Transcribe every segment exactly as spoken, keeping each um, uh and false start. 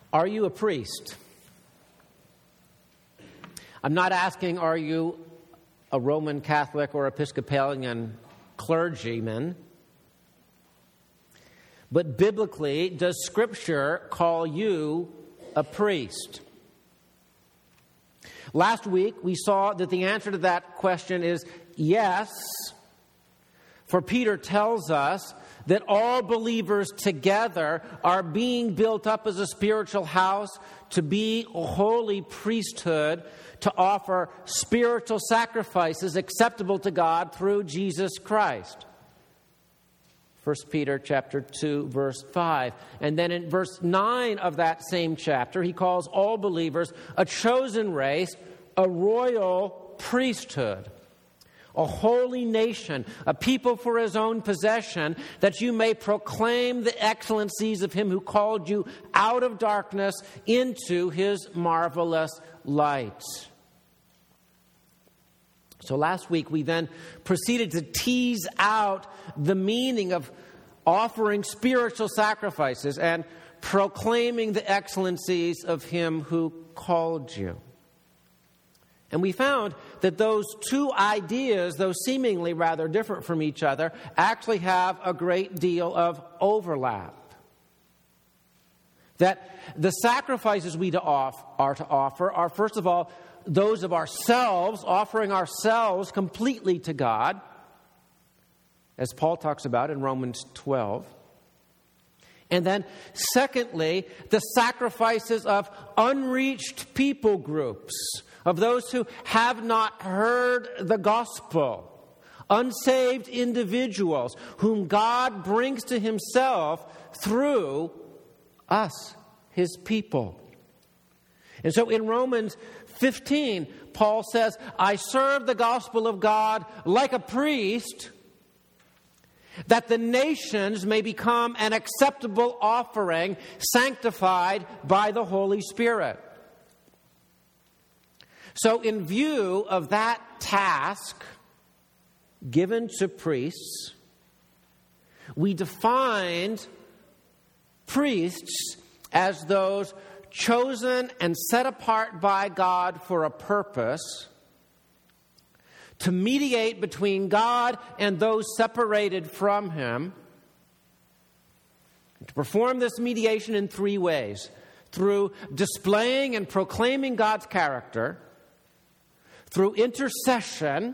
Are you a priest? I'm not asking, are you a Roman Catholic or Episcopalian clergyman? But biblically, does Scripture call you a priest? Last week, we saw that the answer to that question is yes, for Peter tells us that all believers together are being built up as a spiritual house to be a holy priesthood, to offer spiritual sacrifices acceptable to God through Jesus Christ. First Peter chapter two, verse five. And then in verse nine of that same chapter, he calls all believers a chosen race, a royal priesthood, a holy nation, a people for his own possession, that you may proclaim the excellencies of him who called you out of darkness into his marvelous light. So last week we then proceeded to tease out the meaning of offering spiritual sacrifices and proclaiming the excellencies of him who called you. And we found that those two ideas, though seemingly rather different from each other, actually have a great deal of overlap. That the sacrifices we to off, are to offer are, first of all, those of ourselves, offering ourselves completely to God, as Paul talks about in Romans twelve. And then, secondly, the sacrifices of unreached people groups, of those who have not heard the gospel, unsaved individuals whom God brings to himself through us, his people. And so in Romans fifteen, Paul says, I serve the gospel of God like a priest, that the nations may become an acceptable offering, sanctified by the Holy Spirit. So in view of that task given to priests, we defined priests as those chosen and set apart by God for a purpose, to mediate between God and those separated from him, to perform this mediation in three ways: through displaying and proclaiming God's character, through intercession,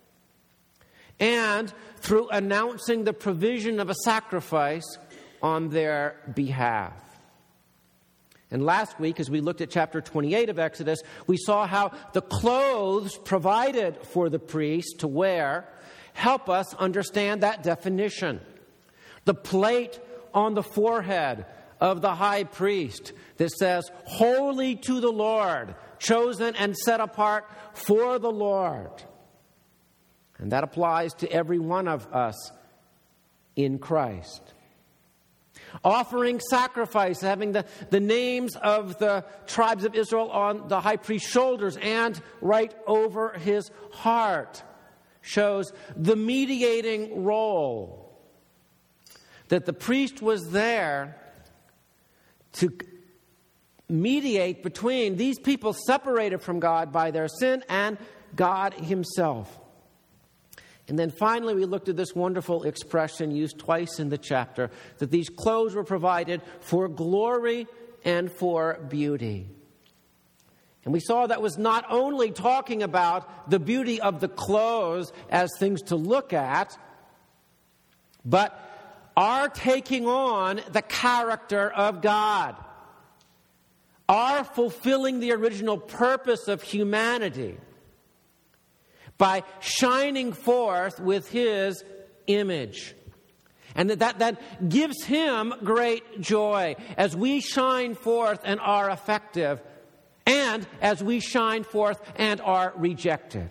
and through announcing the provision of a sacrifice on their behalf. And last week, as we looked at chapter twenty-eight of Exodus, we saw how the clothes provided for the priest to wear help us understand that definition. The plate on the forehead of the high priest that says, "Holy to the Lord, chosen and set apart for the Lord." And that applies to every one of us in Christ. Offering sacrifice, having the, the names of the tribes of Israel on the high priest's shoulders and right over his heart, shows the mediating role. That the priest was there to mediate between these people separated from God by their sin and God himself. And then finally, we looked at this wonderful expression used twice in the chapter, that these clothes were provided for glory and for beauty. And we saw that was not only talking about the beauty of the clothes as things to look at, but our taking on the character of God, our fulfilling the original purpose of humanity by shining forth with his image. And that, that, that gives him great joy as we shine forth and are effective, and as we shine forth and are rejected.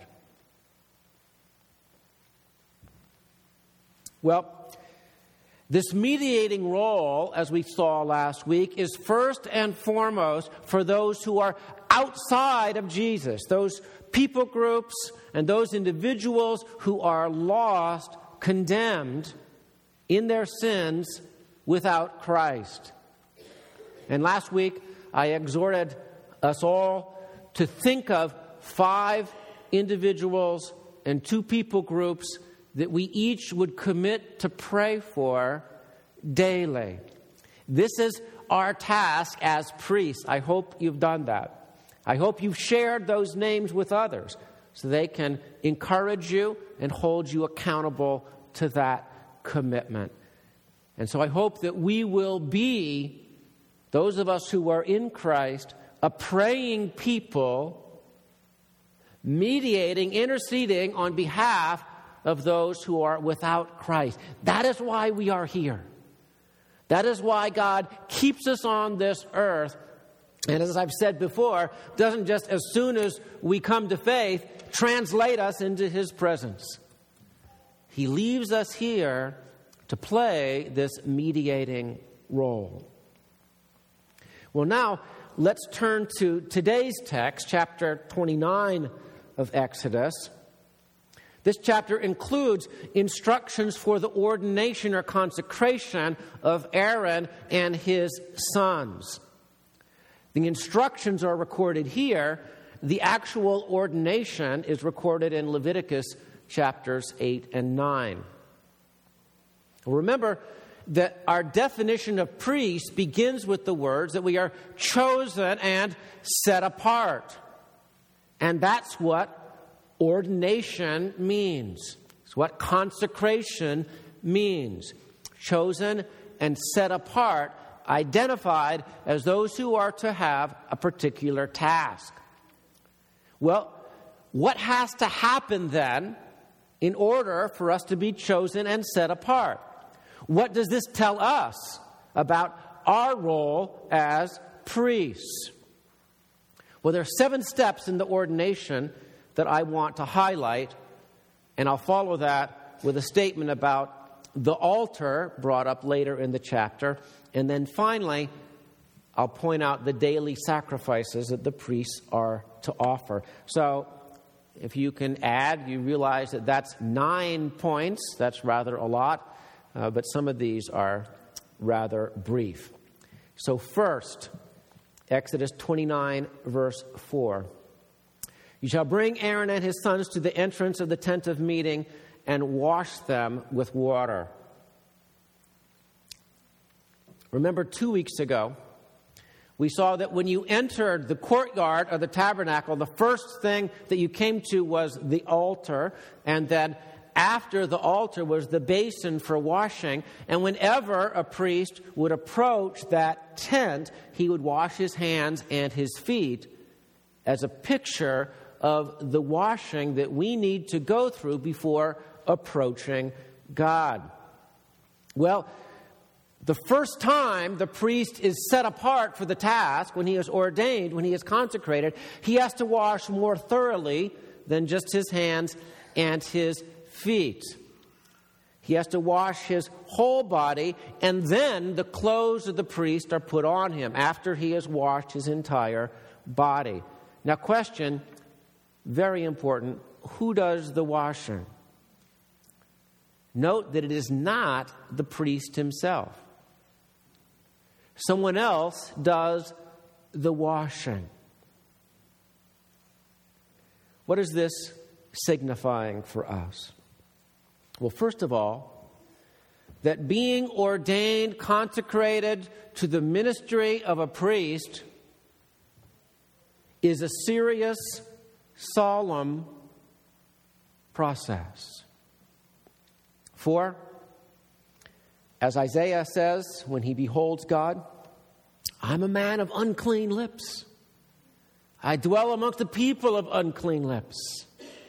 Well, this mediating role, as we saw last week, is first and foremost for those who are outside of Jesus, those people groups and those individuals who are lost, condemned in their sins without Christ. And last week, I exhorted us all to think of five individuals and two people groups that we each would commit to pray for daily. This is our task as priests. I hope you've done that. I hope you've shared those names with others so they can encourage you and hold you accountable to that commitment. And so I hope that we will be, those of us who are in Christ, a praying people, mediating, interceding on behalf of those who are without Christ. That is why we are here. That is why God keeps us on this earth. And as I've said before, doesn't just as soon as we come to faith, translate us into His presence. He leaves us here to play this mediating role. Well, now let's turn to today's text, chapter twenty-nine of Exodus. This chapter includes instructions for the ordination or consecration of Aaron and his sons. The instructions are recorded here. The actual ordination is recorded in Leviticus chapters eight and nine. Remember that our definition of priest begins with the words that we are chosen and set apart. And that's what ordination means. It's what consecration means. Chosen and set apart, identified as those who are to have a particular task. Well, what has to happen then in order for us to be chosen and set apart? What does this tell us about our role as priests? Well, there are seven steps in the ordination that I want to highlight, and I'll follow that with a statement about the altar brought up later in the chapter, and then finally, I'll point out the daily sacrifices that the priests are to offer. So, if you can add, you realize that that's nine points. That's rather a lot, uh, but some of these are rather brief. So first, Exodus twenty-nine, verse four. You shall bring Aaron and his sons to the entrance of the tent of meeting and wash them with water. Remember, two weeks ago, we saw that when you entered the courtyard of the tabernacle, the first thing that you came to was the altar, and then after the altar was the basin for washing. And whenever a priest would approach that tent, he would wash his hands and his feet as a picture of the washing that we need to go through before approaching God. Well, the first time the priest is set apart for the task, when he is ordained, when he is consecrated, he has to wash more thoroughly than just his hands and his feet. He has to wash his whole body, and then the clothes of the priest are put on him after he has washed his entire body. Now, question, very important, who does the washing? Note that it is not the priest himself. Someone else does the washing. What is this signifying for us? Well, first of all, that being ordained, consecrated to the ministry of a priest is a serious, solemn process. For, as Isaiah says when he beholds God, I'm a man of unclean lips. I dwell amongst the people of unclean lips.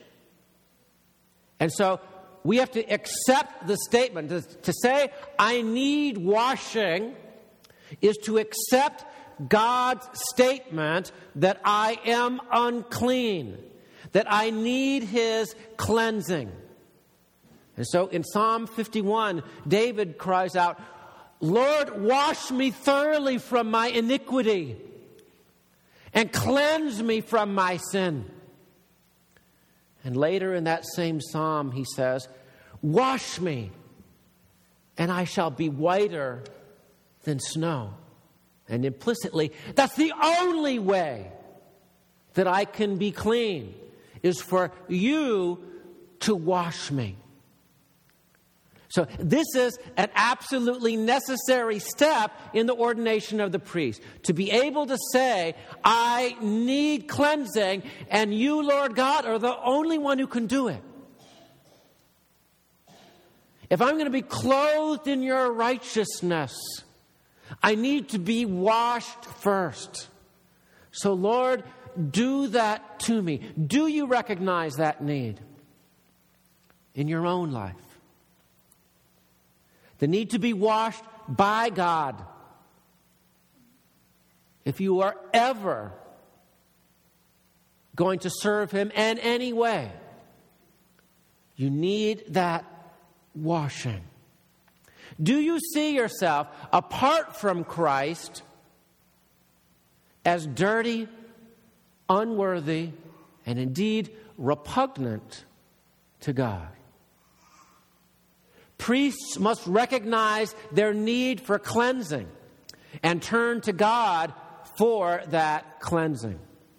And so we have to accept the statement. To, to say, I need washing, is to accept God's statement that I am unclean, that I need His cleansing. And so in Psalm fifty-one, David cries out, Lord, wash me thoroughly from my iniquity and cleanse me from my sin. And later in that same psalm, he says, wash me, and I shall be whiter than snow. And implicitly, that's the only way that I can be clean, is for you to wash me. So this is an absolutely necessary step in the ordination of the priest. To be able to say, I need cleansing, and you, Lord God, are the only one who can do it. If I'm going to be clothed in your righteousness, I need to be washed first. So, Lord, do that to me. Do you recognize that need in your own life? The need to be washed by God. If you are ever going to serve Him in any way, you need that washing. Do you see yourself, apart from Christ, as dirty, unworthy, and indeed repugnant to God? Priests must recognize their need for cleansing and turn to God for that cleansing.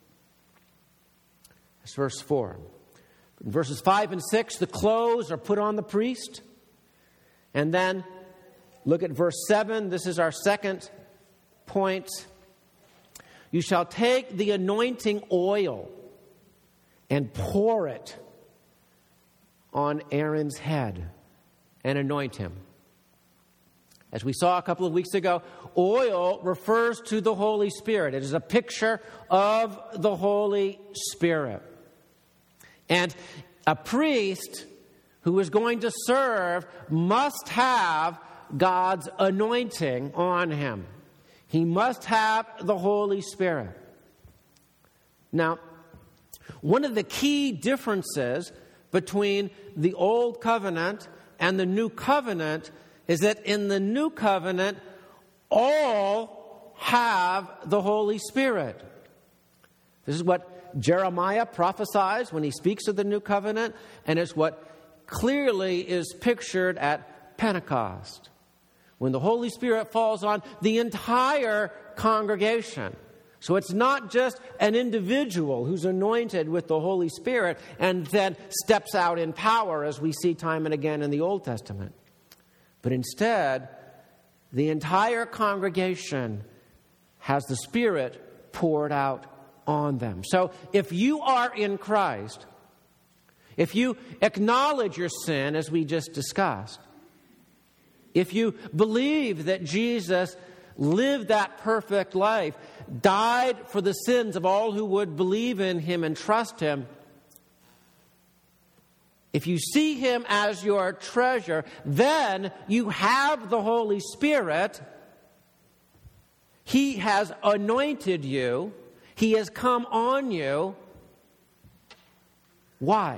That's verse four. In verses five and six, the clothes are put on the priest. And then look at verse seven. This is our second point. You shall take the anointing oil and pour it on Aaron's head and anoint him. As we saw a couple of weeks ago, oil refers to the Holy Spirit. It is a picture of the Holy Spirit. And a priest who is going to serve must have God's anointing on him. He must have the Holy Spirit. Now, one of the key differences between the Old Covenant and the New Covenant is that in the New Covenant, all have the Holy Spirit. This is what Jeremiah prophesies when he speaks of the New Covenant, and it's what clearly is pictured at Pentecost, when the Holy Spirit falls on the entire congregation. So it's not just an individual who's anointed with the Holy Spirit and then steps out in power, as we see time and again in the Old Testament. But instead, the entire congregation has the Spirit poured out on them. So if you are in Christ, if you acknowledge your sin, as we just discussed, if you believe that Jesus lived that perfect life, died for the sins of all who would believe in Him and trust Him, if you see Him as your treasure, then you have the Holy Spirit. He has anointed you. He has come on you. Why?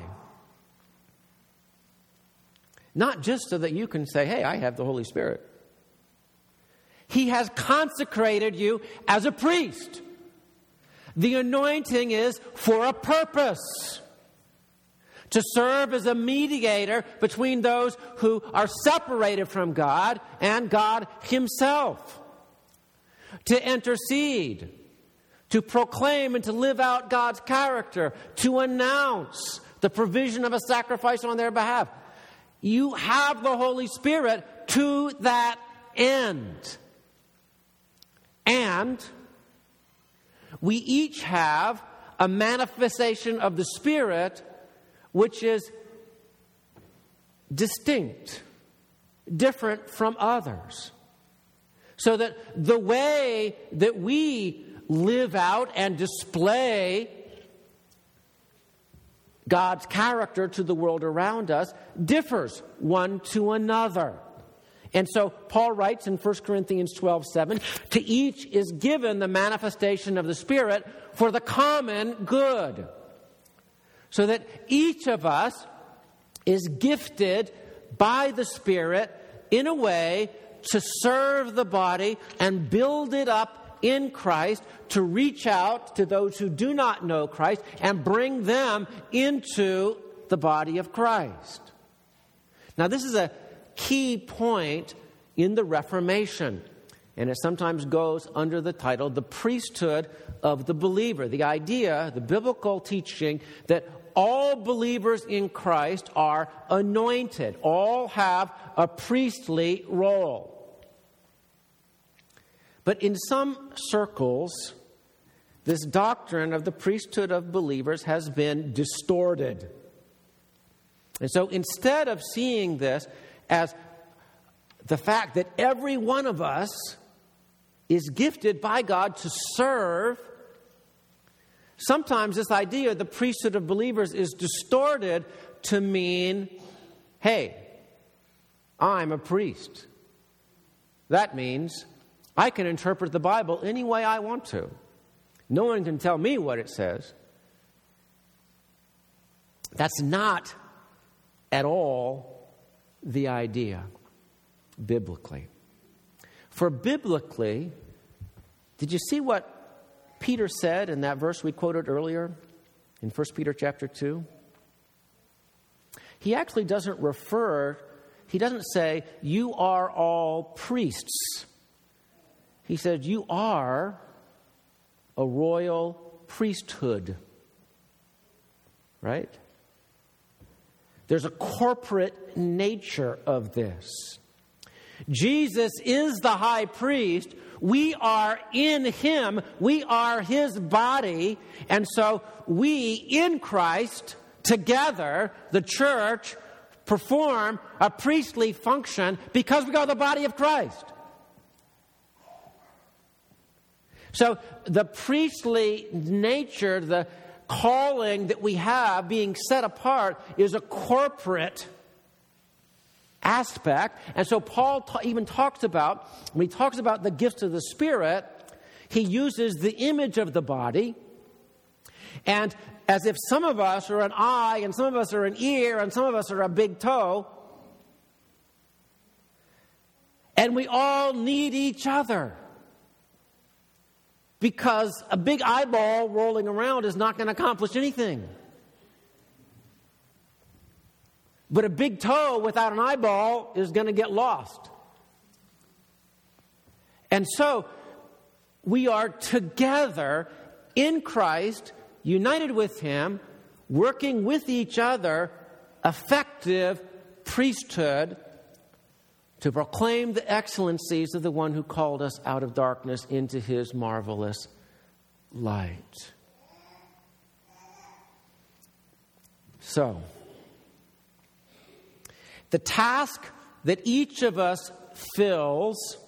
Not just so that you can say, hey, I have the Holy Spirit. He has consecrated you as a priest. The anointing is for a purpose. To serve as a mediator between those who are separated from God and God Himself. To intercede. To proclaim and to live out God's character. To announce the provision of a sacrifice on their behalf. You have the Holy Spirit to that end. And we each have a manifestation of the Spirit which is distinct, different from others. So that the way that we live out and display God's character to the world around us differs one to another. And so Paul writes in First Corinthians twelve seven, to each is given the manifestation of the Spirit for the common good. So that each of us is gifted by the Spirit in a way to serve the body and build it up in Christ, to reach out to those who do not know Christ and bring them into the body of Christ. Now, this is a key point in the Reformation. And it sometimes goes under the title, the priesthood of the believer. The idea, the biblical teaching, that all believers in Christ are anointed. All have a priestly role. But in some circles, this doctrine of the priesthood of believers has been distorted. And so instead of seeing this as the fact that every one of us is gifted by God to serve, sometimes this idea of the priesthood of believers is distorted to mean, hey, I'm a priest. That means I can interpret the Bible any way I want to. No one can tell me what it says. That's not at all the idea biblically. For biblically, did you see what Peter said in that verse we quoted earlier in First Peter chapter two? He actually doesn't refer, he doesn't say, you are all priests. He said, you are a royal priesthood. Right? There's a corporate nature of this. Jesus is the high priest. We are in him. We are his body. And so we, in Christ, together, the church, perform a priestly function because we are the body of Christ. So the priestly nature, the calling that we have being set apart is a corporate aspect. And so Paul ta- even talks about, when he talks about the gifts of the Spirit, he uses the image of the body. And as if some of us are an eye, and some of us are an ear, and some of us are a big toe. And we all need each other. Because a big eyeball rolling around is not going to accomplish anything. But a big toe without an eyeball is going to get lost. And so we are together in Christ, united with him, working with each other, effective priesthood to proclaim the excellencies of the one who called us out of darkness into his marvelous light. So, the task that each of us fills,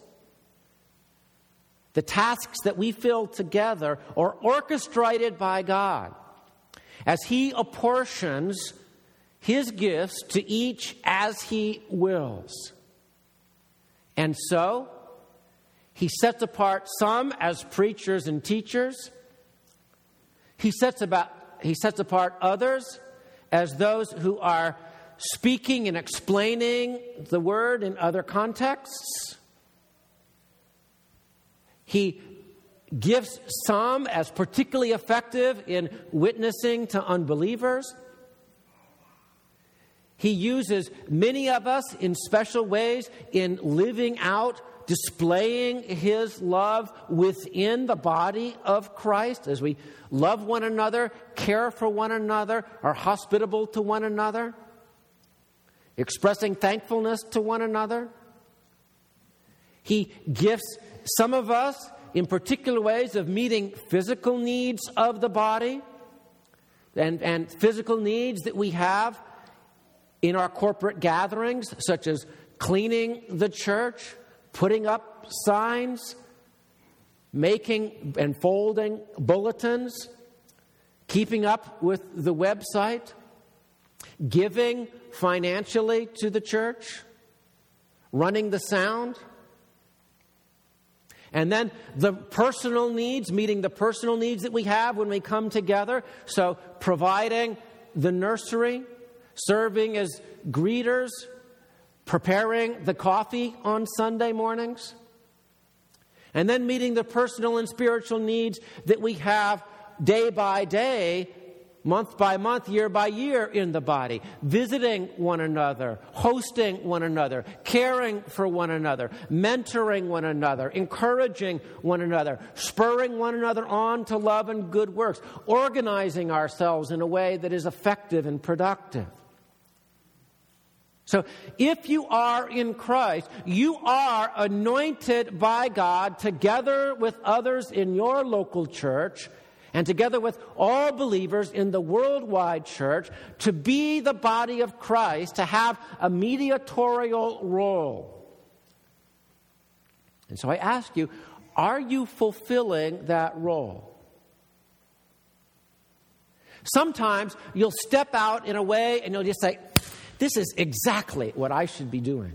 the tasks that we fill together, are orchestrated by God as he apportions his gifts to each as he wills. And so, he sets apart some as preachers and teachers. He sets about he sets apart others as those who are speaking and explaining the word in other contexts. He gives some as particularly effective in witnessing to unbelievers. He uses many of us in special ways in living out, displaying his love within the body of Christ as we love one another, care for one another, are hospitable to one another, expressing thankfulness to one another. He gifts some of us in particular ways of meeting physical needs of the body and, and physical needs that we have in our corporate gatherings, such as cleaning the church, putting up signs, making and folding bulletins, keeping up with the website, giving financially to the church, running the sound. And then the personal needs, meeting the personal needs that we have when we come together. So providing the nursery, serving as greeters, preparing the coffee on Sunday mornings, and then meeting the personal and spiritual needs that we have day by day, month by month, year by year in the body, visiting one another, hosting one another, caring for one another, mentoring one another, encouraging one another, spurring one another on to love and good works, organizing ourselves in a way that is effective and productive. So if you are in Christ, you are anointed by God together with others in your local church and together with all believers in the worldwide church to be the body of Christ, to have a mediatorial role. And so I ask you, are you fulfilling that role? Sometimes you'll step out in a way and you'll just say, this is exactly what I should be doing.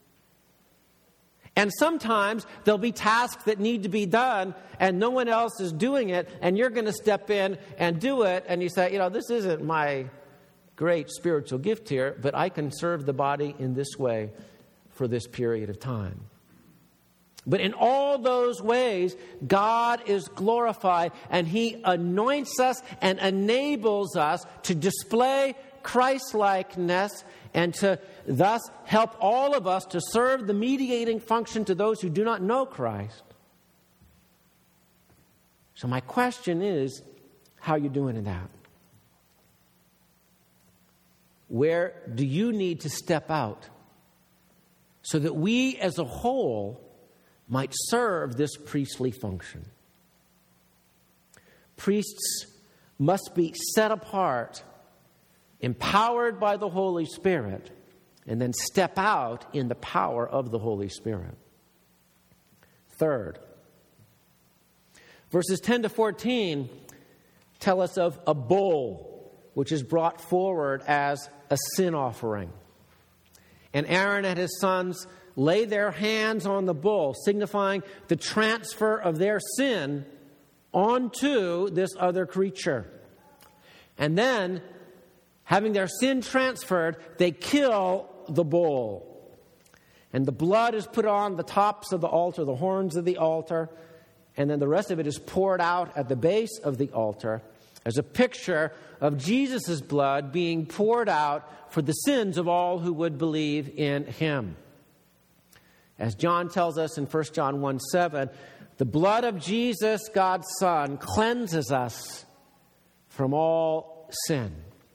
And sometimes there'll be tasks that need to be done and no one else is doing it, and you're going to step in and do it, and you say, you know, this isn't my great spiritual gift here, but I can serve the body in this way for this period of time. But in all those ways, God is glorified, and He anoints us and enables us to display Christ-likeness and to thus help all of us to serve the mediating function to those who do not know Christ. So my question is, how are you doing in that? Where do you need to step out so that we as a whole might serve this priestly function? Priests must be set apart, empowered by the Holy Spirit, and then step out in the power of the Holy Spirit. Third, verses ten to fourteen tell us of a bull which is brought forward as a sin offering. And Aaron and his sons lay their hands on the bull, signifying the transfer of their sin onto this other creature. And then, having their sin transferred, they kill the bull. And the blood is put on the tops of the altar, the horns of the altar, and then the rest of it is poured out at the base of the altar as a picture of Jesus' blood being poured out for the sins of all who would believe in Him. As John tells us in First John one seven, the blood of Jesus, God's Son, cleanses us from all sin.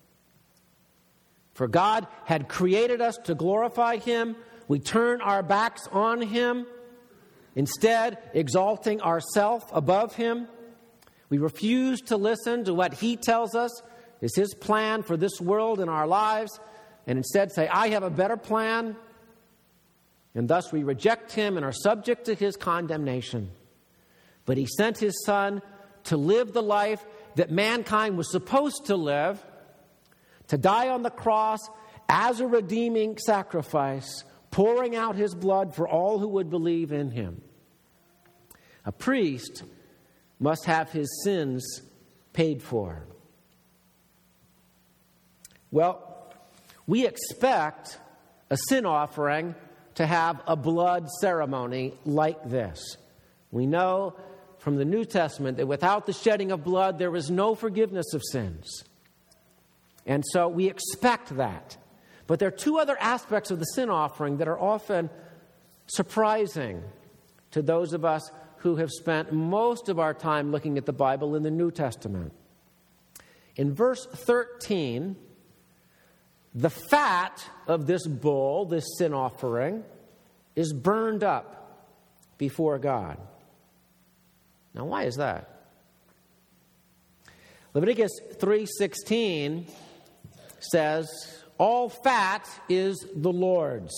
For God had created us to glorify Him. We turn our backs on Him, instead exalting ourselves above Him. We refuse to listen to what He tells us is His plan for this world and our lives, and instead say, I have a better plan. And thus we reject Him and are subject to His condemnation. But He sent His Son to live the life that mankind was supposed to live, to die on the cross as a redeeming sacrifice, pouring out His blood for all who would believe in Him. A priest must have his sins paid for. Well, we expect a sin offering to have a blood ceremony like this. We know from the New Testament that without the shedding of blood, there is no forgiveness of sins. And so we expect that. But there are two other aspects of the sin offering that are often surprising to those of us who have spent most of our time looking at the Bible in the New Testament. In verse thirteen, the fat of this bull, this sin offering, is burned up before God. Now, why is that? Leviticus three sixteen says, all fat is the Lord's.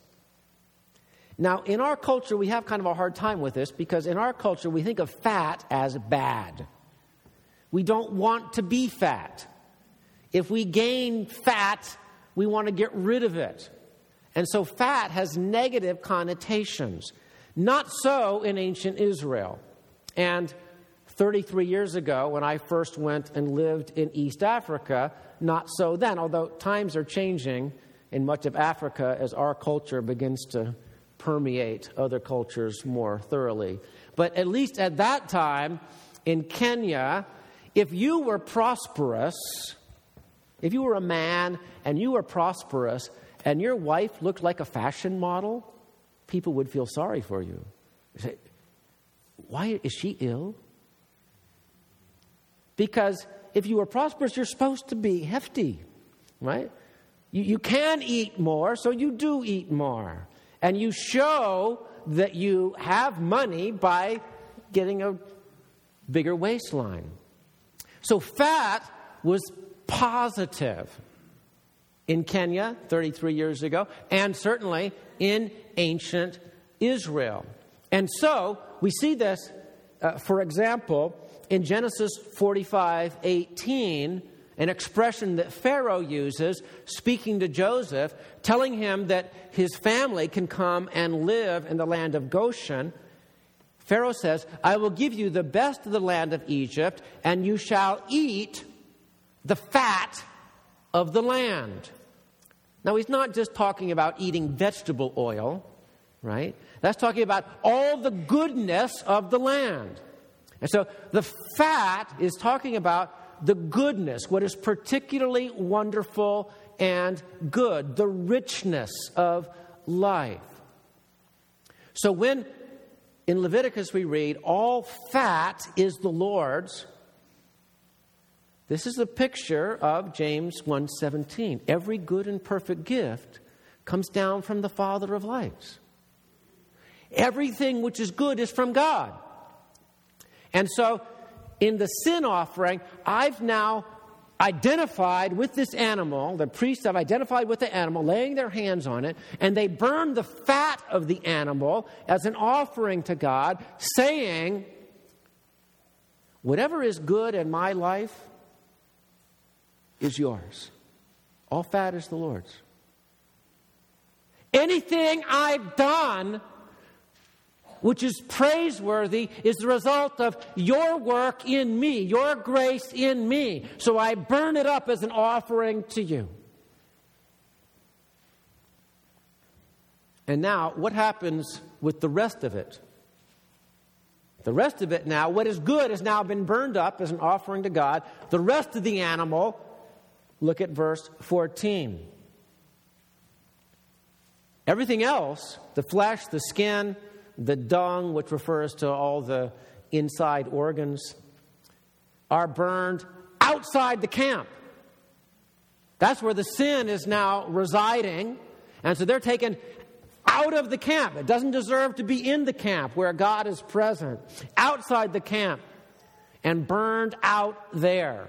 Now, in our culture, we have kind of a hard time with this because in our culture, we think of fat as bad. We don't want to be fat. If we gain fat, we want to get rid of it. And so fat has negative connotations. Not so in ancient Israel. And thirty-three years ago, when I first went and lived in East Africa, not so then, although times are changing in much of Africa as our culture begins to permeate other cultures more thoroughly. But at least at that time, in Kenya, if you were prosperous, if you were a man and you were prosperous and your wife looked like a fashion model, people would feel sorry for you. Say, why is she ill? Because if you were prosperous, you're supposed to be hefty, right? You, you can eat more, so you do eat more. And you show that you have money by getting a bigger waistline. So fat was positive in Kenya thirty-three years ago, and certainly in ancient Israel. And so we see this, uh, for example, in Genesis forty-five eighteen, an expression that Pharaoh uses, speaking to Joseph, telling him that his family can come and live in the land of Goshen. Pharaoh says, I will give you the best of the land of Egypt, and you shall eat the fat of the land. Now, he's not just talking about eating vegetable oil, right? That's talking about all the goodness of the land. And so the fat is talking about the goodness, what is particularly wonderful and good, the richness of life. So when in Leviticus we read, all fat is the Lord's, this is a picture of James one seventeen. Every good and perfect gift comes down from the Father of lights. Everything which is good is from God. And so, in the sin offering, I've now identified with this animal, the priests have identified with the animal, laying their hands on it, and they burn the fat of the animal as an offering to God, saying, whatever is good in my life is yours. All fat is the Lord's. Anything I've done which is praiseworthy is the result of your work in me, your grace in me. So I burn it up as an offering to you. And now, what happens with the rest of it? The rest of it now, what is good has now been burned up as an offering to God. The rest of the animal, look at verse fourteen. Everything else, the flesh, the skin, the dung, which refers to all the inside organs, are burned outside the camp. That's where the sin is now residing. And so they're taken out of the camp. It doesn't deserve to be in the camp where God is present. Outside the camp and burned out there.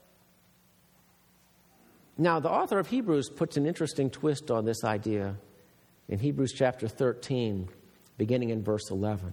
Now, the author of Hebrews puts an interesting twist on this idea in Hebrews chapter thirteen, beginning in verse eleven.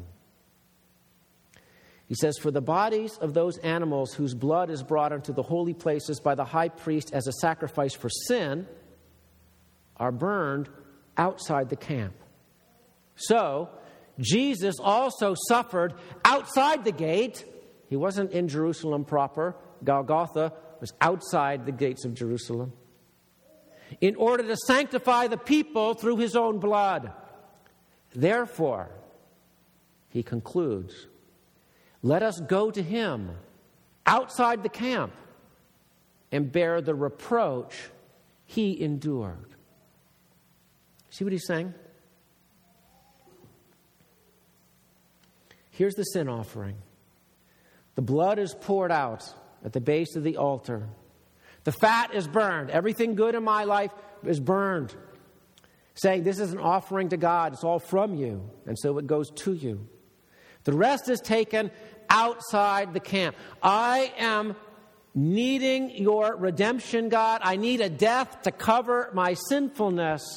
He says, for the bodies of those animals whose blood is brought into the holy places by the high priest as a sacrifice for sin are burned outside the camp. So, Jesus also suffered outside the gate. He wasn't in Jerusalem proper. Golgotha was outside the gates of Jerusalem. In order to sanctify the people through his own blood. Therefore, he concludes, let us go to him outside the camp and bear the reproach he endured. See what he's saying? Here's the sin offering. The blood is poured out at the base of the altar. The fat is burned. Everything good in my life is burned. Saying this is an offering to God. It's all from you. And so it goes to you. The rest is taken outside the camp. I am needing your redemption, God. I need a death to cover my sinfulness.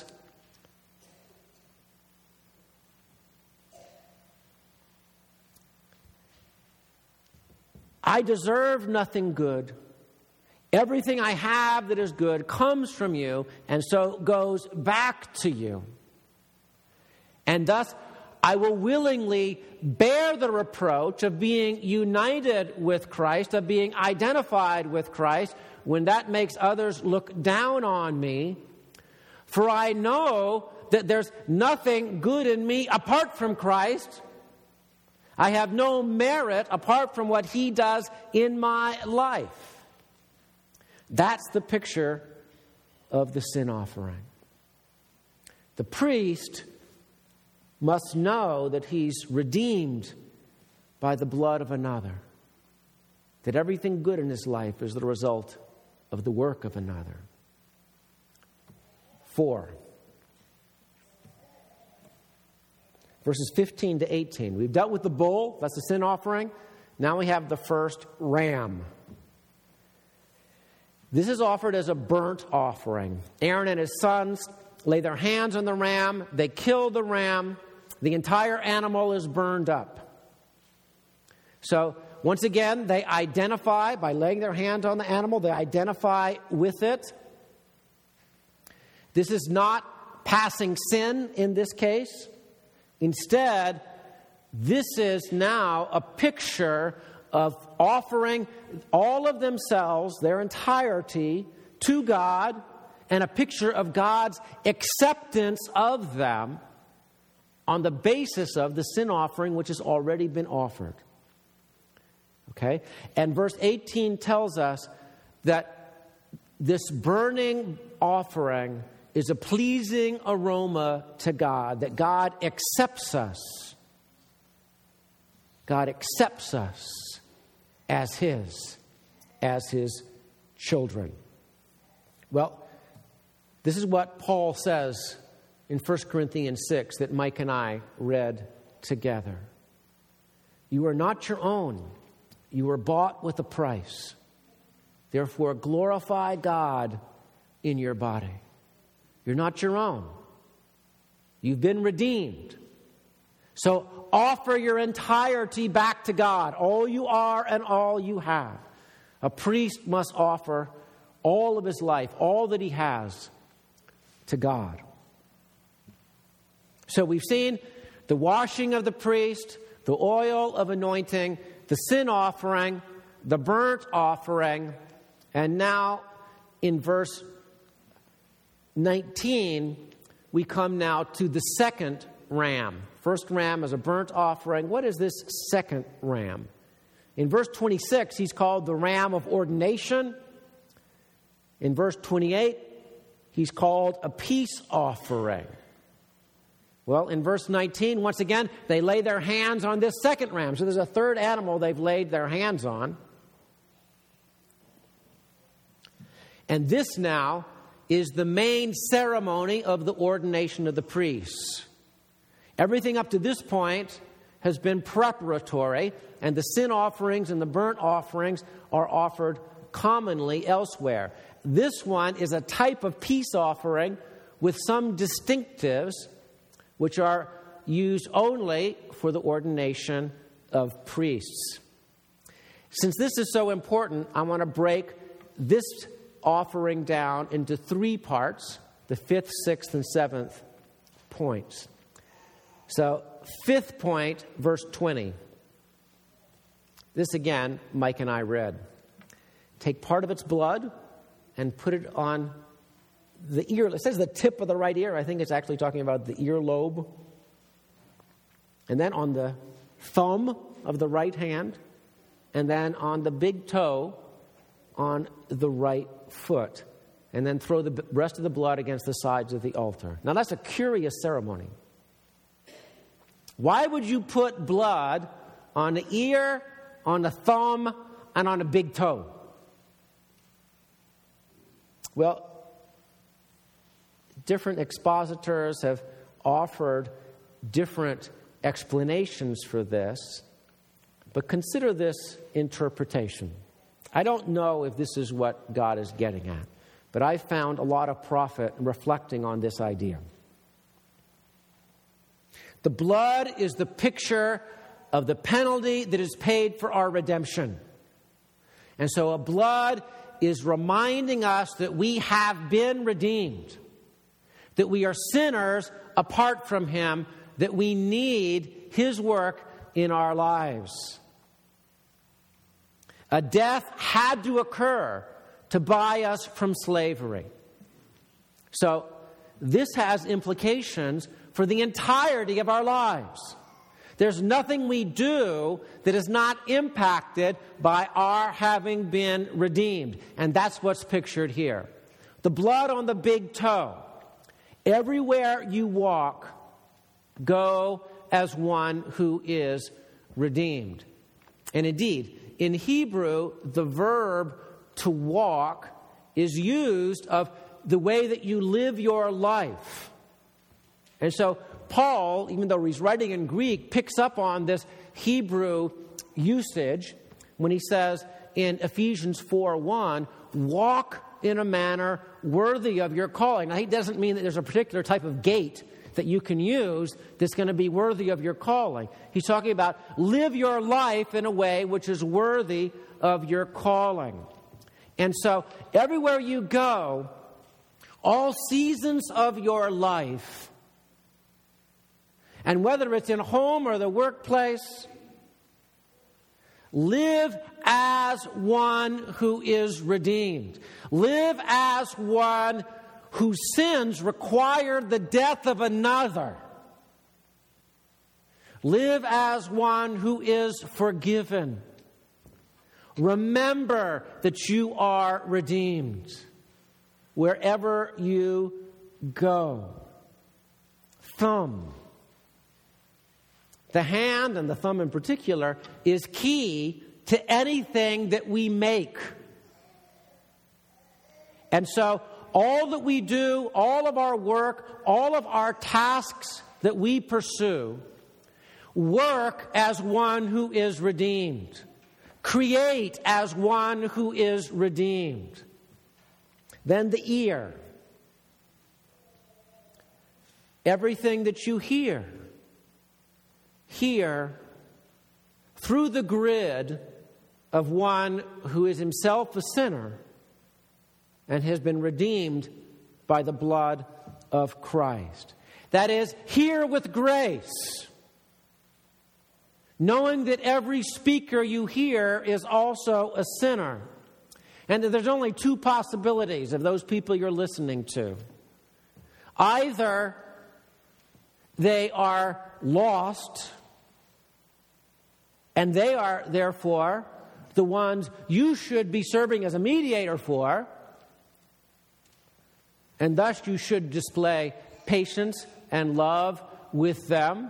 I deserve nothing good. Everything I have that is good comes from you, and so goes back to you. And thus, I will willingly bear the reproach of being united with Christ, of being identified with Christ, when that makes others look down on me. For I know that there's nothing good in me apart from Christ. I have no merit apart from what he does in my life. That's the picture of the sin offering. The priest must know that he's redeemed by the blood of another, that everything good in his life is the result of the work of another. Four. Verses fifteen to eighteen. We've dealt with the bull, that's the sin offering. Now we have the first ram. This is offered as a burnt offering. Aaron and his sons lay their hands on the ram. They kill the ram. The entire animal is burned up. So, once again, they identify, by laying their hand on the animal, they identify with it. This is not passing sin in this case. Instead, this is now a picture of offering all of themselves, their entirety, to God, and a picture of God's acceptance of them on the basis of the sin offering which has already been offered. Okay? And verse eighteen tells us that this burning offering is a pleasing aroma to God, that God accepts us. God accepts us as His, as His children. Well, this is what Paul says in First Corinthians six that Mike and I read together. You are not your own. You were bought with a price. Therefore, glorify God in your body. You're not your own. You've been redeemed. So offer your entirety back to God, all you are and all you have. A priest must offer all of his life, all that he has, to God. So we've seen the washing of the priest, the oil of anointing, the sin offering, the burnt offering, and now in verse nineteen, we come now to the second ram. First ram is a burnt offering. What is this second ram? In verse twenty-six, he's called the ram of ordination. In verse twenty-eight, he's called a peace offering. Well, in verse nineteen, once again, they lay their hands on this second ram. So there's a third animal they've laid their hands on. And this now is the main ceremony of the ordination of the priests. Everything up to this point has been preparatory, and the sin offerings and the burnt offerings are offered commonly elsewhere. This one is a type of peace offering with some distinctives which are used only for the ordination of priests. Since this is so important, I want to break this offering down into three parts, the fifth, sixth, and seventh points. So, fifth point, verse twenty. This again, Mike and I read. Take part of its blood and put it on the ear. It says the tip of the right ear. I think it's actually talking about the earlobe. And then on the thumb of the right hand. And then on the big toe on the right foot. And then throw the rest of the blood against the sides of the altar. Now that's a curious ceremony. Why would you put blood on the ear, on the thumb, and on the big toe? Well, different expositors have offered different explanations for this, but consider this interpretation. I don't know if this is what God is getting at, but I found a lot of profit reflecting on this idea. The blood is the picture of the penalty that is paid for our redemption. And so a blood is reminding us that we have been redeemed, that we are sinners apart from Him, that we need His work in our lives. A death had to occur to buy us from slavery. So this has implications for the entirety of our lives. There's nothing we do that is not impacted by our having been redeemed. And that's what's pictured here. The blood on the big toe. Everywhere you walk, go as one who is redeemed. And indeed, in Hebrew, the verb to walk is used of the way that you live your life. And so Paul, even though he's writing in Greek, picks up on this Hebrew usage when he says in Ephesians four one, walk in a manner worthy of your calling. Now, he doesn't mean that there's a particular type of gait that you can use that's going to be worthy of your calling. He's talking about live your life in a way which is worthy of your calling. And so everywhere you go, all seasons of your life, and whether it's in home or the workplace, live as one who is redeemed. Live as one whose sins required the death of another. Live as one who is forgiven. Remember that you are redeemed wherever you go. Thumb. The hand, and the thumb in particular, is key to anything that we make. And so all that we do, all of our work, all of our tasks that we pursue, work as one who is redeemed. Create as one who is redeemed. Then the ear. Everything that you hear, hear through the grid of one who is himself a sinner and has been redeemed by the blood of Christ. That is, hear with grace, knowing that every speaker you hear is also a sinner. And that there's only two possibilities of those people you're listening to. Either they are lost, and they are, therefore, the ones you should be serving as a mediator for, and thus you should display patience and love with them.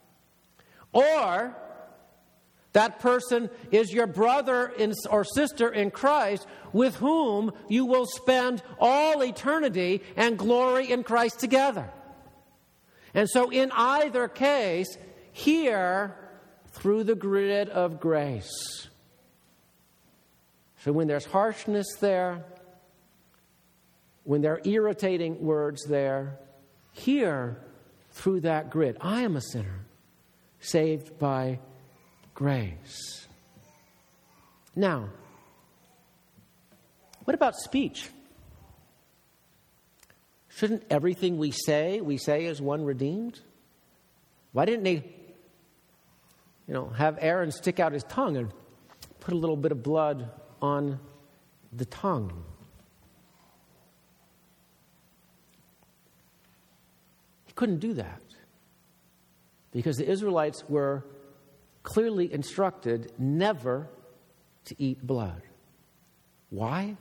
Or that person is your brother in, or sister in Christ with whom you will spend all eternity and glory in Christ together. And so in either case, hear through the grid of grace. So when there's harshness there, when there are irritating words there, hear through that grid. I am a sinner, saved by grace. Now, what about speech? Shouldn't everything we say, we say as one redeemed? Why didn't they, you know, have Aaron stick out his tongue and put a little bit of blood on the tongue? He couldn't do that because the Israelites were clearly instructed never to eat blood. Why?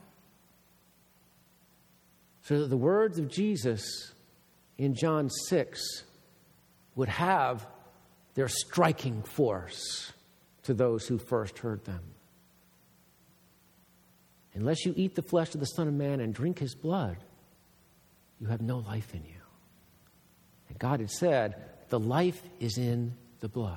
So that the words of Jesus in John six would have their striking force to those who first heard them. Unless you eat the flesh of the Son of Man and drink his blood, you have no life in you. And God had said, the life is in the blood.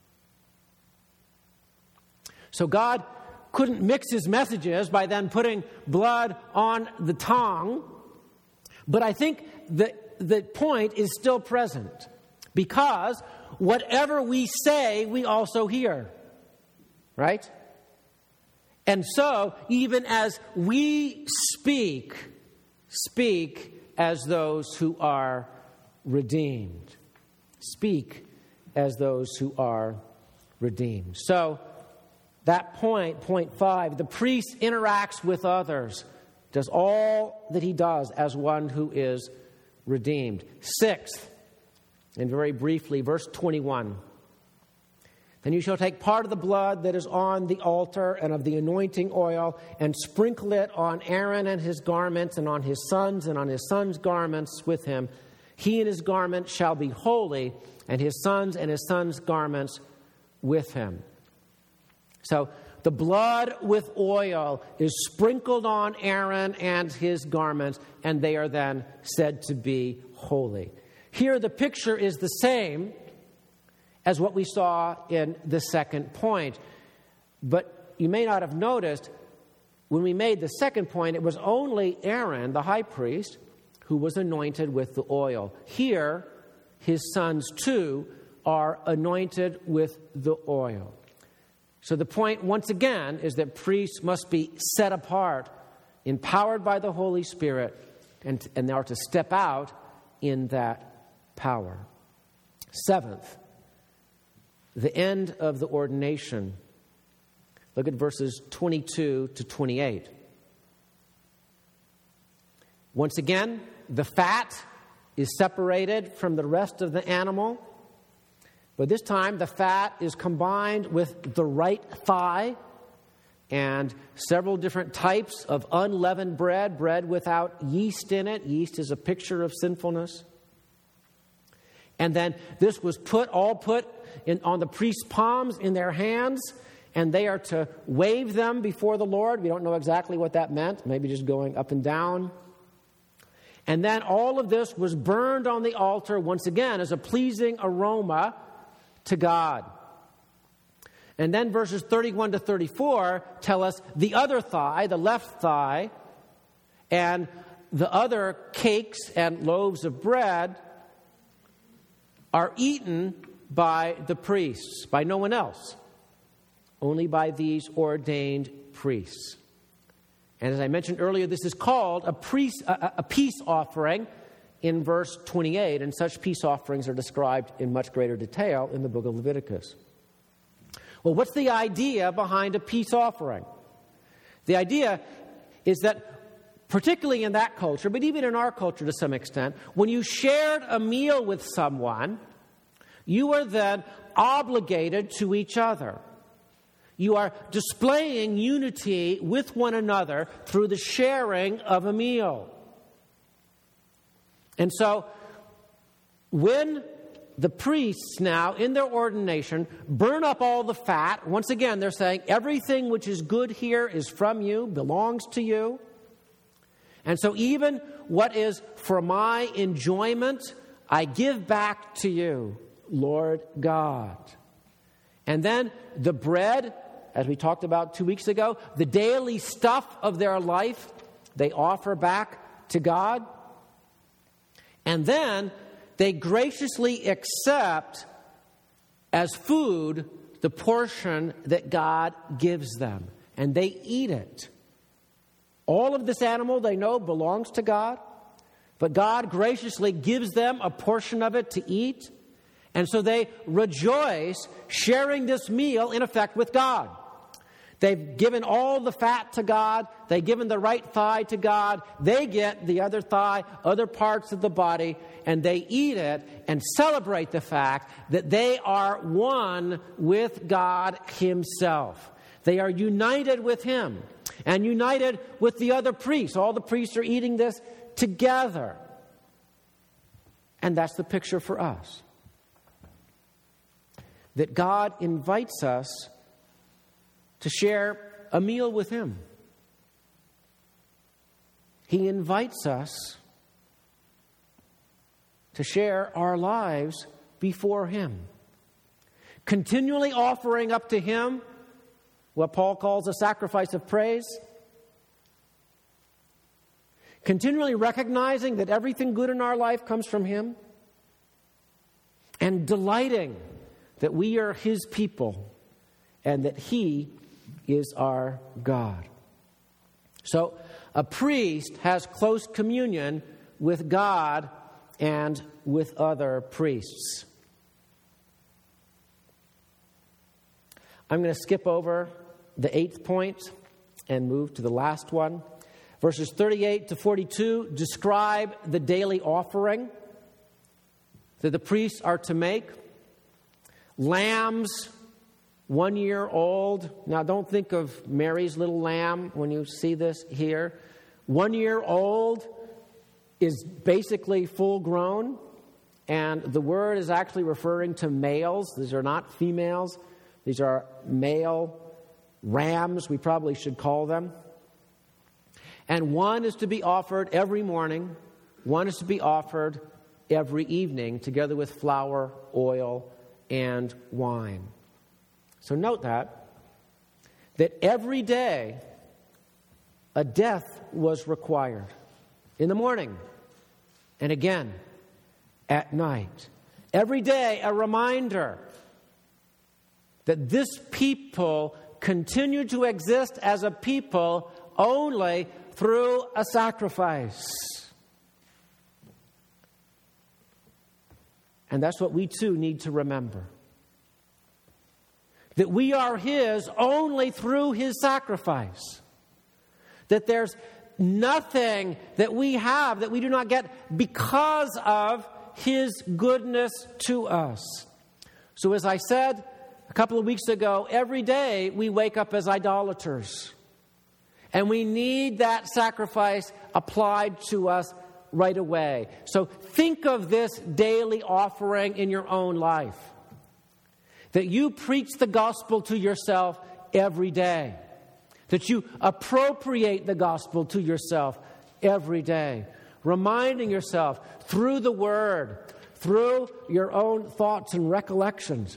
So God couldn't mix his messages by then putting blood on the tongue. But I think the, the point is still present. Because whatever we say, we also hear. Right? And so, even as we speak, speak as those who are redeemed. Speak as those who are redeemed. So, that point, point five, the priest interacts with others, does all that he does as one who is redeemed. Sixth, and very briefly, verse twenty-one. Then you shall take part of the blood that is on the altar and of the anointing oil and sprinkle it on Aaron and his garments and on his sons and on his sons' garments with him. He and his garment shall be holy, and his sons and his sons' garments with him. So the blood with oil is sprinkled on Aaron and his garments, and they are then said to be holy. Here the picture is the same as what we saw in the second point. But you may not have noticed, when we made the second point, it was only Aaron, the high priest, who was anointed with the oil. Here, his sons too are anointed with the oil. So the point, once again, is that priests must be set apart, empowered by the Holy Spirit, and, and they are to step out in that power. Seventh, the end of the ordination. Look at verses twenty-two to twenty-eight. Once again, the fat is separated from the rest of the animal. But this time, the fat is combined with the right thigh and several different types of unleavened bread, bread without yeast in it. Yeast is a picture of sinfulness. And then this was put, all put in, on the priest's palms in their hands, and they are to wave them before the Lord. We don't know exactly what that meant, maybe just going up and down. And then all of this was burned on the altar, once again, as a pleasing aroma to God. And then verses thirty-one to thirty-four tell us the other thigh, the left thigh, and the other cakes and loaves of bread are eaten by the priests, by no one else, only by these ordained priests. And as I mentioned earlier, this is called a, priest, a, a peace offering in verse twenty-eight, and such peace offerings are described in much greater detail in the book of Leviticus. Well, what's the idea behind a peace offering? The idea is that, particularly in that culture, but even in our culture to some extent, when you shared a meal with someone, you were then obligated to each other. You are displaying unity with one another through the sharing of a meal. And so, when the priests now, in their ordination, burn up all the fat, once again, they're saying, everything which is good here is from you, belongs to you. And so even what is for my enjoyment, I give back to you, Lord God. And then the bread, as we talked about two weeks ago, the daily stuff of their life, they offer back to God. And then they graciously accept as food the portion that God gives them. And they eat it. All of this animal, they know, belongs to God. But God graciously gives them a portion of it to eat. And so they rejoice sharing this meal, in effect, with God. They've given all the fat to God. They've given the right thigh to God. They get the other thigh, other parts of the body, and they eat it and celebrate the fact that they are one with God Himself. They are united with Him and united with the other priests. All the priests are eating this together. And that's the picture for us. That God invites us to share a meal with Him. He invites us to share our lives before Him, continually offering up to Him what Paul calls a sacrifice of praise, continually recognizing that everything good in our life comes from Him, and delighting that we are His people and that He is our God. So a priest has close communion with God and with other priests. I'm going to skip over the eighth point and move to the last one. Verses thirty-eight to forty-two describe the daily offering that the priests are to make. Lambs one year old. Now, don't think of Mary's little lamb when you see this here. One year old is basically full grown, and the word is actually referring to males. These are not females. These are male rams, we probably should call them. And one is to be offered every morning. One is to be offered every evening, together with flour, oil, and wine. So note that, that every day a death was required. In the morning, and again at night. Every day a reminder that this people continue to exist as a people only through a sacrifice. And that's what we too need to remember. That we are His only through His sacrifice. That there's nothing that we have that we do not get because of His goodness to us. So as I said a couple of weeks ago, every day we wake up as idolaters. And we need that sacrifice applied to us right away. So think of this daily offering in your own life. That you preach the gospel to yourself every day. That you appropriate the gospel to yourself every day. Reminding yourself through the Word, through your own thoughts and recollections,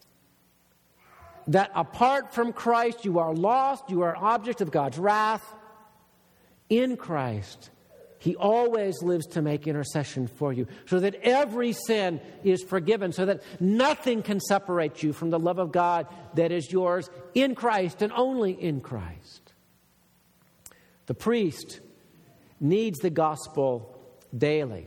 that apart from Christ you are lost, you are object of God's wrath. In Christ, He always lives to make intercession for you, so that every sin is forgiven, so that nothing can separate you from the love of God that is yours in Christ and only in Christ. The priest needs the gospel daily.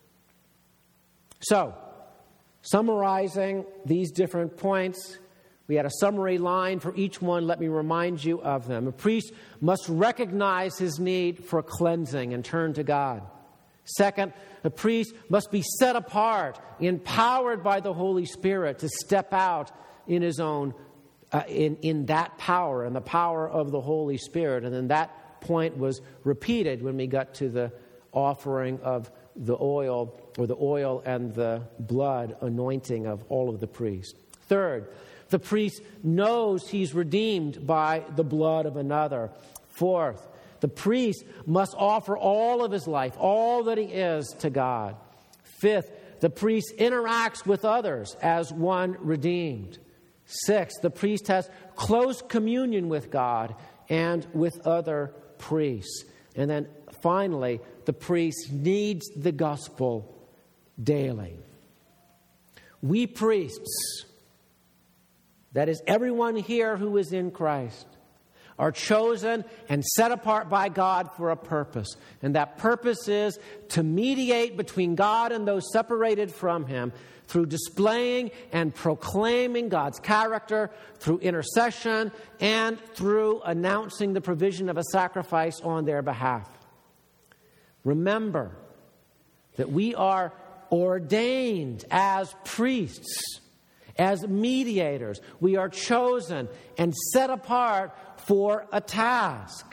So, summarizing these different points, we had a summary line for each one. Let me remind you of them. A priest must recognize his need for cleansing and turn to God. Second, a priest must be set apart, empowered by the Holy Spirit to step out in his own, uh, in, in that power and the power of the Holy Spirit. And then that point was repeated when we got to the offering of the oil, or the oil and the blood anointing of all of the priests. Third, the priest knows he's redeemed by the blood of another. Fourth, the priest must offer all of his life, all that he is, to God. Fifth, the priest interacts with others as one redeemed. Sixth, the priest has close communion with God and with other priests. And then finally, the priest needs the gospel daily. We priests, that is, everyone here who is in Christ, are chosen and set apart by God for a purpose. And that purpose is to mediate between God and those separated from Him through displaying and proclaiming God's character, through intercession, and through announcing the provision of a sacrifice on their behalf. Remember that we are ordained as priests, as mediators. We are chosen and set apart for a task.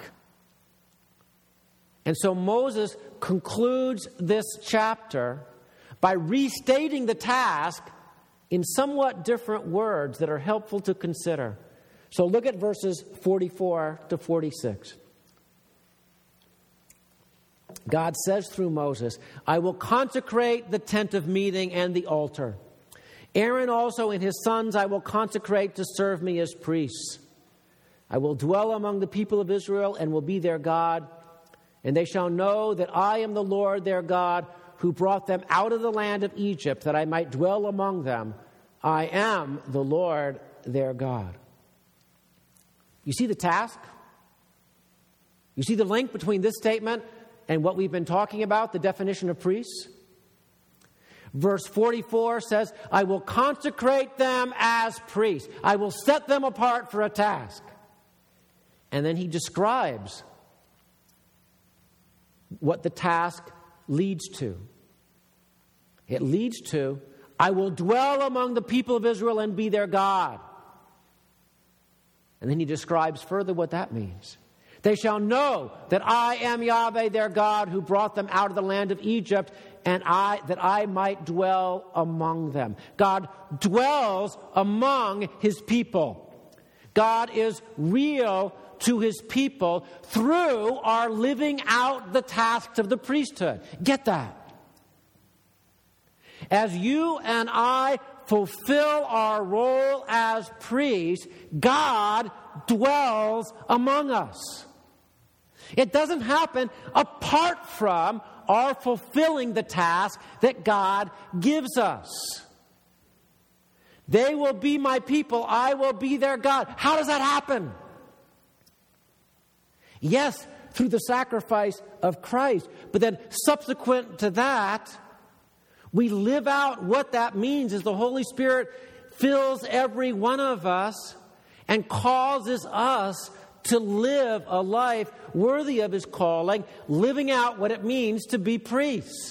And so Moses concludes this chapter by restating the task in somewhat different words that are helpful to consider. So look at verses forty-four to forty-six. God says through Moses, "I will consecrate the tent of meeting and the altar. Aaron also and his sons I will consecrate to serve me as priests. I will dwell among the people of Israel and will be their God. And they shall know that I am the Lord their God, who brought them out of the land of Egypt, that I might dwell among them. I am the Lord their God." You see the task? You see the link between this statement and what we've been talking about, the definition of priests? Verse forty-four says, "I will consecrate them as priests. I will set them apart for a task." And then he describes what the task leads to. It leads to, "I will dwell among the people of Israel and be their God." And then he describes further what that means. They shall know that I am Yahweh their God, who brought them out of the land of Egypt, and I that I might dwell among them. God dwells among his people. God is real to his people through our living out the tasks of the priesthood. Get that? As you and I fulfill our role as priests, God dwells among us. It doesn't happen apart from our fulfilling the task that God gives us. They will be my people, I will be their God. How does that happen? Yes, through the sacrifice of Christ. But then subsequent to that, we live out what that means as the Holy Spirit fills every one of us and causes us to live a life worthy of his calling, living out what it means to be priests.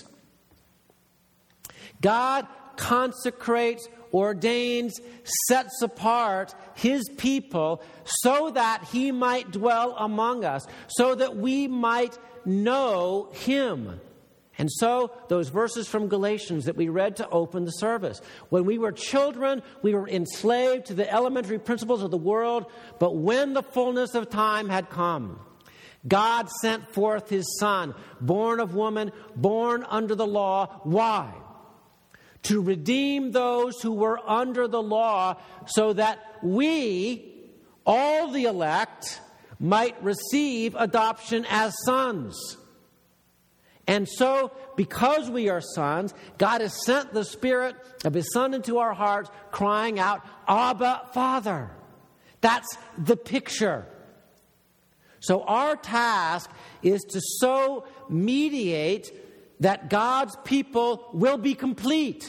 God consecrates, ordains, sets apart his people so that he might dwell among us, so that we might know him. And so, those verses from Galatians that we read to open the service. When we were children, we were enslaved to the elementary principles of the world, but when the fullness of time had come, God sent forth his Son, born of woman, born under the law. Why? To redeem those who were under the law, so that we, all the elect, might receive adoption as sons. And so, because we are sons, God has sent the Spirit of his Son into our hearts, crying out, Abba, Father. That's the picture. So our task is to so mediate that God's people will be complete,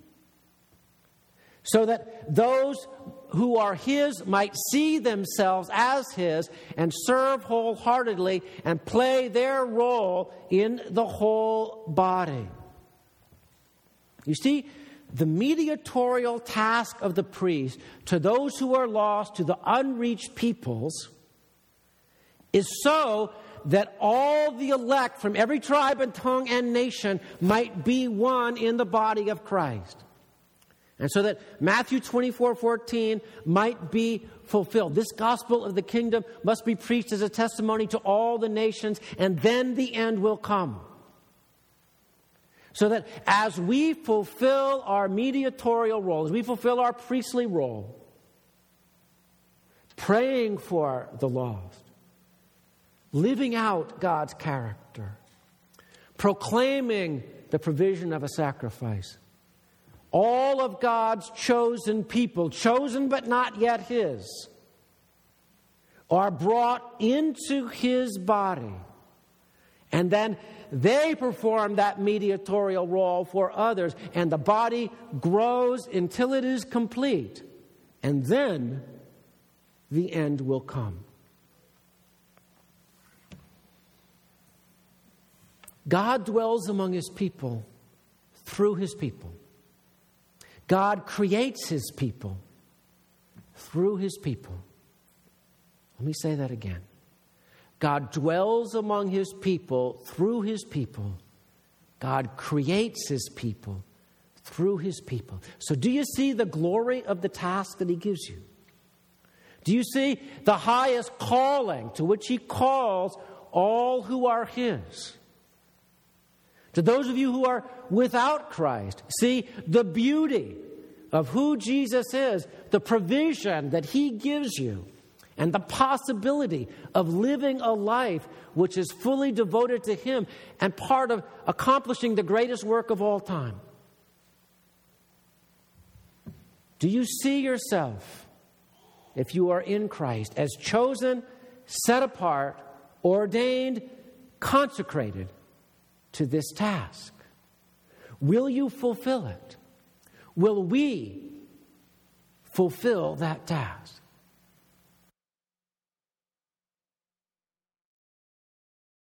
so that those who are his might see themselves as his and serve wholeheartedly and play their role in the whole body. You see, the mediatorial task of the priest to those who are lost, to the unreached peoples, is so that all the elect from every tribe and tongue and nation might be one in the body of Christ. And so that Matthew twenty-four fourteen might be fulfilled. This gospel of the kingdom must be preached as a testimony to all the nations, and then the end will come. So that as we fulfill our mediatorial role, as we fulfill our priestly role, praying for the lost, living out God's character, proclaiming the provision of a sacrifice, all of God's chosen people, chosen but not yet his, are brought into his body. And then they perform that mediatorial role for others. And the body grows until it is complete. And then the end will come. God dwells among his people through his people. God creates his people through his people. Let me say that again. God dwells among his people through his people. God creates his people through his people. So do you see the glory of the task that he gives you? Do you see the highest calling to which he calls all who are his? To those of you who are without Christ, see the beauty of who Jesus is, the provision that he gives you, and the possibility of living a life which is fully devoted to him and part of accomplishing the greatest work of all time. Do you see yourself, if you are in Christ, as chosen, set apart, ordained, consecrated to this task? Will you fulfill it? Will we fulfill that task?